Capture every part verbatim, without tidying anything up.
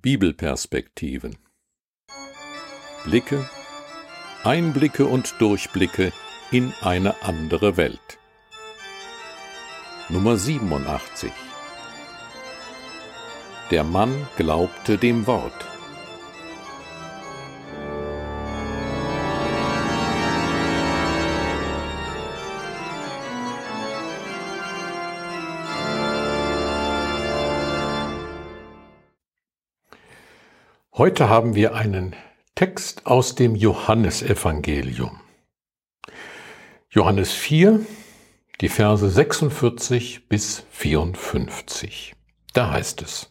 Bibelperspektiven. Blicke, Einblicke und Durchblicke in eine andere Welt. Nummer siebenundachtzig. Der Mann glaubte dem Wort. Heute haben wir einen Text aus dem Johannesevangelium. Johannes vier, die Verse sechsundvierzig bis vierundfünfzig. Da heißt es: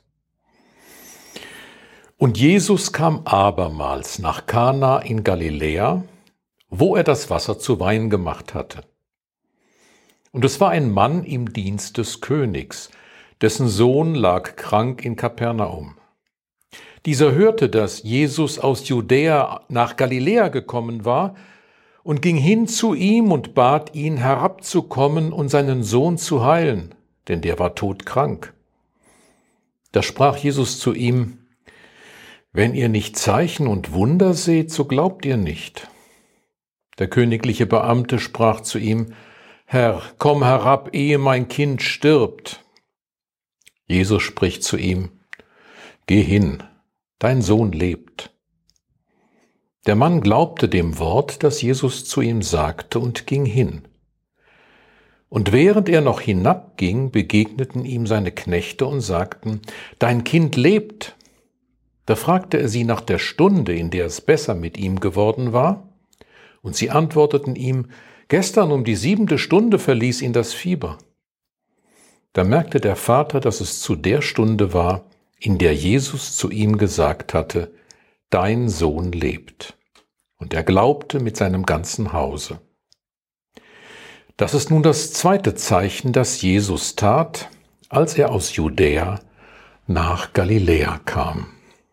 Und Jesus kam abermals nach Kana in Galiläa, wo er das Wasser zu Wein gemacht hatte. Und es war ein Mann im Dienst des Königs, dessen Sohn lag krank in Kapernaum. Dieser hörte, dass Jesus aus Judäa nach Galiläa gekommen war und ging hin zu ihm und bat ihn, herabzukommen und seinen Sohn zu heilen, denn der war todkrank. Da sprach Jesus zu ihm: Wenn ihr nicht Zeichen und Wunder seht, so glaubt ihr nicht. Der königliche Beamte sprach zu ihm: Herr, komm herab, ehe mein Kind stirbt. Jesus spricht zu ihm: Geh hin, dein Sohn lebt. Der Mann glaubte dem Wort, das Jesus zu ihm sagte, und ging hin. Und während er noch hinabging, begegneten ihm seine Knechte und sagten: Dein Kind lebt. Da fragte er sie nach der Stunde, in der es besser mit ihm geworden war. Und sie antworteten ihm: Gestern um die siebente Stunde verließ ihn das Fieber. Da merkte der Vater, dass es zu der Stunde war, in der Jesus zu ihm gesagt hatte: Dein Sohn lebt. Und er glaubte mit seinem ganzen Hause. Das ist nun das zweite Zeichen, das Jesus tat, als er aus Judäa nach Galiläa kam.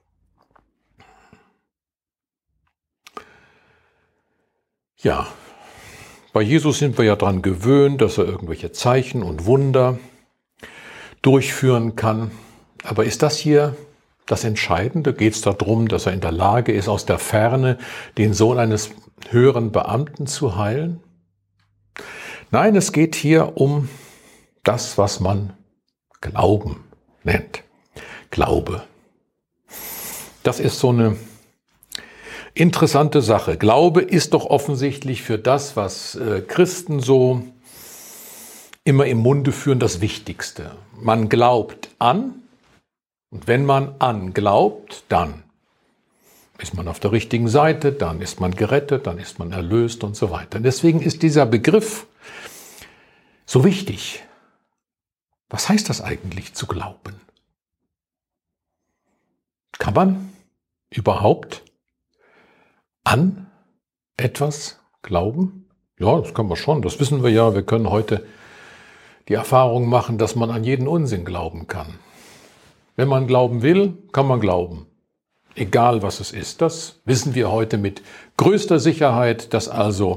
Ja, bei Jesus sind wir ja daran gewöhnt, dass er irgendwelche Zeichen und Wunder durchführen kann. Aber ist das hier das Entscheidende? Geht es darum, dass er in der Lage ist, aus der Ferne den Sohn eines höheren Beamten zu heilen? Nein, es geht hier um das, was man Glauben nennt. Glaube. Das ist so eine interessante Sache. Glaube ist doch offensichtlich für das, was Christen so immer im Munde führen, das Wichtigste. Man glaubt an. Und wenn man an glaubt, dann ist man auf der richtigen Seite, dann ist man gerettet, dann ist man erlöst und so weiter. Und deswegen ist dieser Begriff so wichtig. Was heißt das eigentlich, zu glauben? Kann man überhaupt an etwas glauben? Ja, das kann man schon, das wissen wir ja. Wir können heute die Erfahrung machen, dass man an jeden Unsinn glauben kann. Wenn man glauben will, kann man glauben. Egal was es ist. Das wissen wir heute mit größter Sicherheit, dass also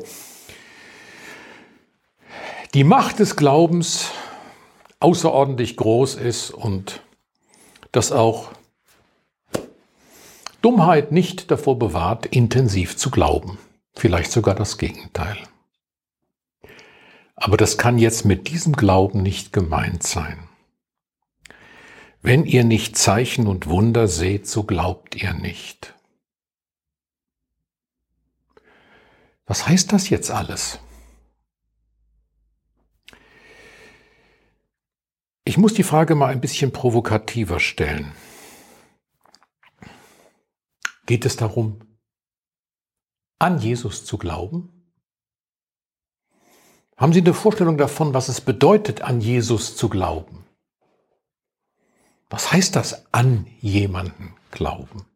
die Macht des Glaubens außerordentlich groß ist und dass auch Dummheit nicht davor bewahrt, intensiv zu glauben. Vielleicht sogar das Gegenteil. Aber das kann jetzt mit diesem Glauben nicht gemeint sein. Wenn ihr nicht Zeichen und Wunder seht, so glaubt ihr nicht. Was heißt das jetzt alles? Ich muss die Frage mal ein bisschen provokativer stellen. Geht es darum, an Jesus zu glauben? Haben Sie eine Vorstellung davon, was es bedeutet, an Jesus zu glauben? Was heißt das, an jemanden glauben?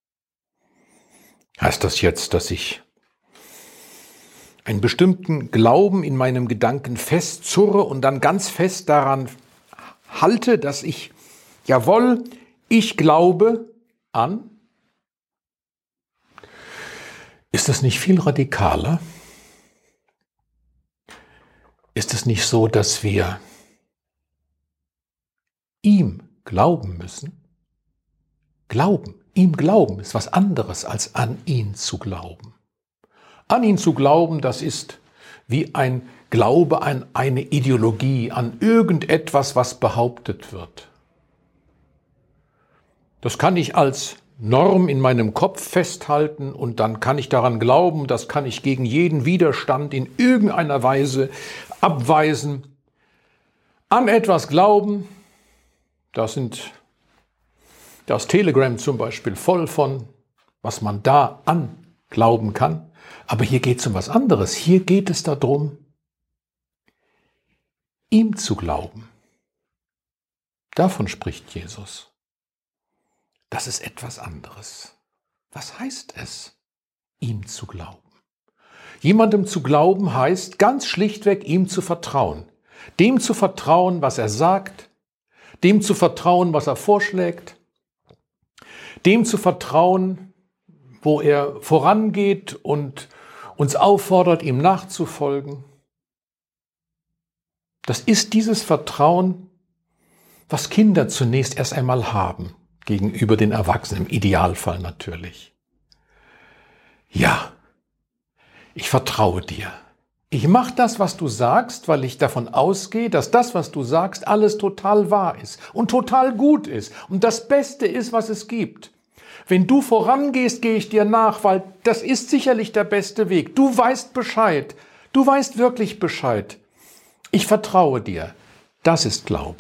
Heißt das jetzt, dass ich einen bestimmten Glauben in meinem Gedanken festzurre und dann ganz fest daran halte, dass ich, jawohl, ich glaube an? Ist das nicht viel radikaler? Ist es nicht so, dass wir ihm glauben müssen? Glauben, ihm glauben ist was anderes als an ihn zu glauben. An ihn zu glauben, das ist wie ein Glaube an eine Ideologie, an irgendetwas, was behauptet wird. Das kann ich als Norm in meinem Kopf festhalten und dann kann ich daran glauben, das kann ich gegen jeden Widerstand in irgendeiner Weise abweisen. An etwas glauben, da sind das Telegram zum Beispiel voll von, was man da an glauben kann. Aber hier geht es um was anderes. Hier geht es darum, ihm zu glauben. Davon spricht Jesus. Das ist etwas anderes. Was heißt es, ihm zu glauben? Jemandem zu glauben heißt ganz schlichtweg, ihm zu vertrauen. Dem zu vertrauen, was er sagt, dem zu vertrauen, was er vorschlägt, dem zu vertrauen, wo er vorangeht und uns auffordert, ihm nachzufolgen. Das ist dieses Vertrauen, was Kinder zunächst erst einmal haben, gegenüber den Erwachsenen, im Idealfall natürlich. Ja, ich vertraue dir. Ich mache das, was du sagst, weil ich davon ausgehe, dass das, was du sagst, alles total wahr ist und total gut ist und das Beste ist, was es gibt. Wenn du vorangehst, gehe ich dir nach, weil das ist sicherlich der beste Weg. Du weißt Bescheid. Du weißt wirklich Bescheid. Ich vertraue dir. Das ist Glaube.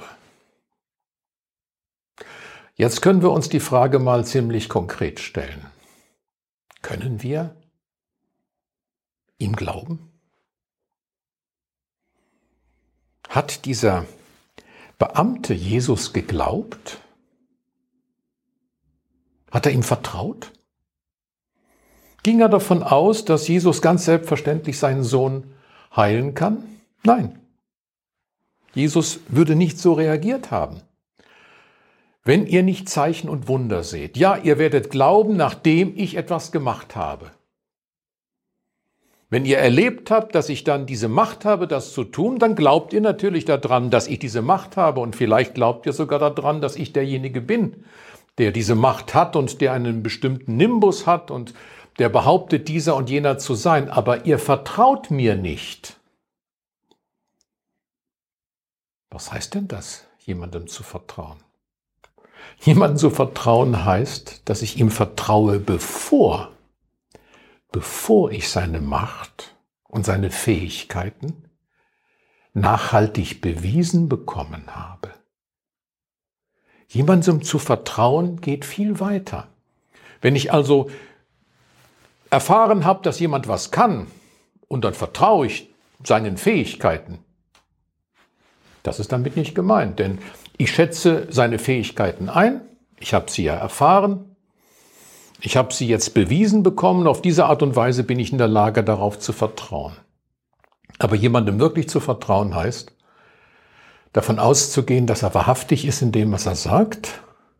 Jetzt können wir uns die Frage mal ziemlich konkret stellen. Können wir ihm glauben? Hat dieser Beamte Jesus geglaubt? Hat er ihm vertraut? Ging er davon aus, dass Jesus ganz selbstverständlich seinen Sohn heilen kann? Nein. Jesus würde nicht so reagiert haben. Wenn ihr nicht Zeichen und Wunder seht, ja, ihr werdet glauben, nachdem ich etwas gemacht habe. Wenn ihr erlebt habt, dass ich dann diese Macht habe, das zu tun, dann glaubt ihr natürlich daran, dass ich diese Macht habe und vielleicht glaubt ihr sogar daran, dass ich derjenige bin, der diese Macht hat und der einen bestimmten Nimbus hat und der behauptet, dieser und jener zu sein. Aber ihr vertraut mir nicht. Was heißt denn das, jemandem zu vertrauen? Jemandem zu vertrauen heißt, dass ich ihm vertraue, bevor, bevor ich seine Macht und seine Fähigkeiten nachhaltig bewiesen bekommen habe. Jemandem zu vertrauen geht viel weiter. Wenn ich also erfahren habe, dass jemand was kann und dann vertraue ich seinen Fähigkeiten, das ist damit nicht gemeint, denn ich schätze seine Fähigkeiten ein, ich habe sie ja erfahren, ich habe sie jetzt bewiesen bekommen, auf diese Art und Weise bin ich in der Lage, darauf zu vertrauen. Aber jemandem wirklich zu vertrauen heißt, davon auszugehen, dass er wahrhaftig ist in dem, was er sagt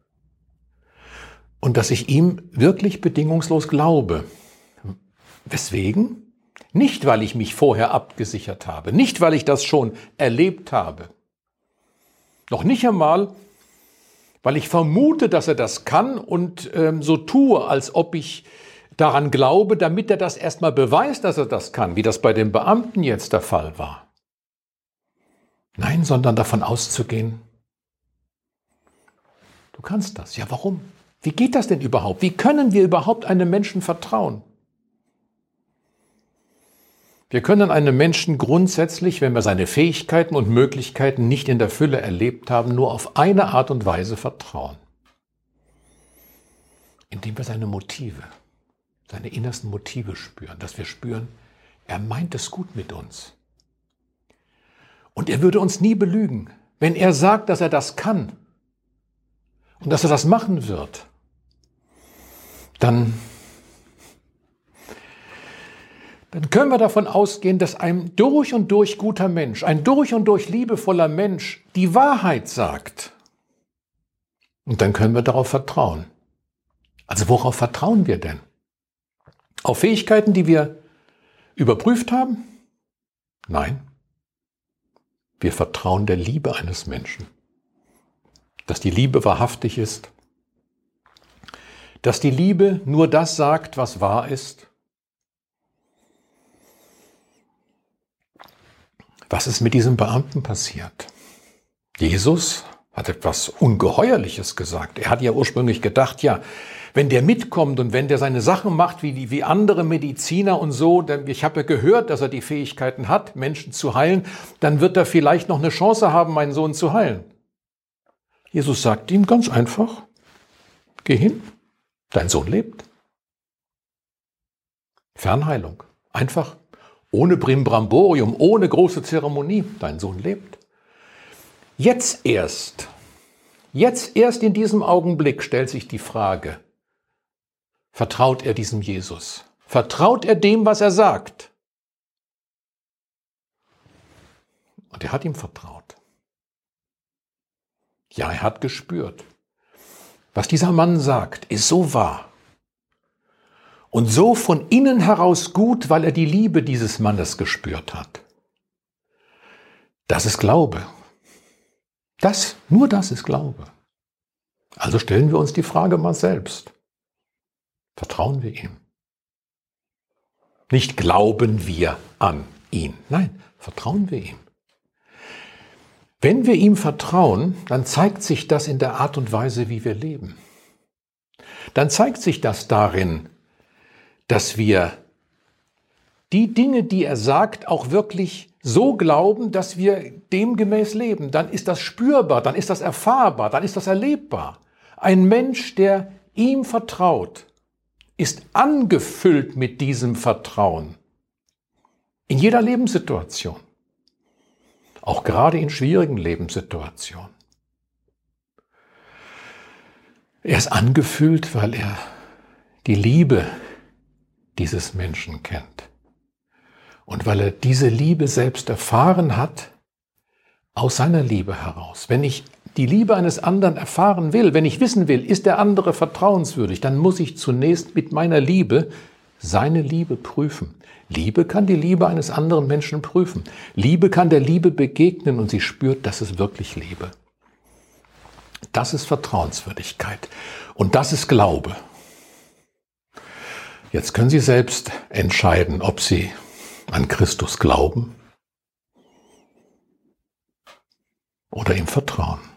und dass ich ihm wirklich bedingungslos glaube. Weswegen? Nicht, weil ich mich vorher abgesichert habe, nicht, weil ich das schon erlebt habe. Noch nicht einmal, weil ich vermute, dass er das kann und ähm, so tue, als ob ich daran glaube, damit er das erstmal beweist, dass er das kann, wie das bei den Beamten jetzt der Fall war. Nein, sondern davon auszugehen, du kannst das. Ja, warum? Wie geht das denn überhaupt? Wie können wir überhaupt einem Menschen vertrauen? Wir können einem Menschen grundsätzlich, wenn wir seine Fähigkeiten und Möglichkeiten nicht in der Fülle erlebt haben, nur auf eine Art und Weise vertrauen. Indem wir seine Motive, seine innersten Motive spüren, dass wir spüren, er meint es gut mit uns. Und er würde uns nie belügen, wenn er sagt, dass er das kann und dass er das machen wird. Dann, dann können wir davon ausgehen, dass ein durch und durch guter Mensch, ein durch und durch liebevoller Mensch die Wahrheit sagt. Und dann können wir darauf vertrauen. Also worauf vertrauen wir denn? Auf Fähigkeiten, die wir überprüft haben? Nein. Wir vertrauen der Liebe eines Menschen. Dass die Liebe wahrhaftig ist, dass die Liebe nur das sagt, was wahr ist? Was ist mit diesem Beamten passiert? Jesus hat etwas Ungeheuerliches gesagt. Er hat ja ursprünglich gedacht, ja, wenn der mitkommt und wenn der seine Sachen macht wie, die, wie andere Mediziner und so, denn ich habe ja gehört, dass er die Fähigkeiten hat, Menschen zu heilen, dann wird er vielleicht noch eine Chance haben, meinen Sohn zu heilen. Jesus sagt ihm ganz einfach, geh hin, dein Sohn lebt. Fernheilung, einfach, ohne Brimborium, ohne große Zeremonie, dein Sohn lebt. Jetzt erst, jetzt erst in diesem Augenblick stellt sich die Frage, vertraut er diesem Jesus? Vertraut er dem, was er sagt? Und er hat ihm vertraut. Ja, er hat gespürt. Was dieser Mann sagt, ist so wahr. Und so von innen heraus gut, weil er die Liebe dieses Mannes gespürt hat. Das ist Glaube. Das, nur das ist Glaube. Also stellen wir uns die Frage mal selbst. Vertrauen wir ihm? Nicht glauben wir an ihn. Nein, vertrauen wir ihm. Wenn wir ihm vertrauen, dann zeigt sich das in der Art und Weise, wie wir leben. Dann zeigt sich das darin, dass wir die Dinge, die er sagt, auch wirklich so glauben, dass wir demgemäß leben. Dann ist das spürbar, dann ist das erfahrbar, dann ist das erlebbar. Ein Mensch, der ihm vertraut, ist angefüllt mit diesem Vertrauen. In jeder Lebenssituation. Auch gerade in schwierigen Lebenssituationen. Er ist angefüllt, weil er die Liebe dieses Menschen kennt. Und weil er diese Liebe selbst erfahren hat, aus seiner Liebe heraus. Wenn ich die Liebe eines anderen erfahren will, wenn ich wissen will, ist der andere vertrauenswürdig, dann muss ich zunächst mit meiner Liebe seine Liebe prüfen. Liebe kann die Liebe eines anderen Menschen prüfen. Liebe kann der Liebe begegnen und sie spürt, das ist wirklich Liebe. Das ist Vertrauenswürdigkeit. Und das ist Glaube. Jetzt können Sie selbst entscheiden, ob Sie an Christus glauben oder ihm vertrauen.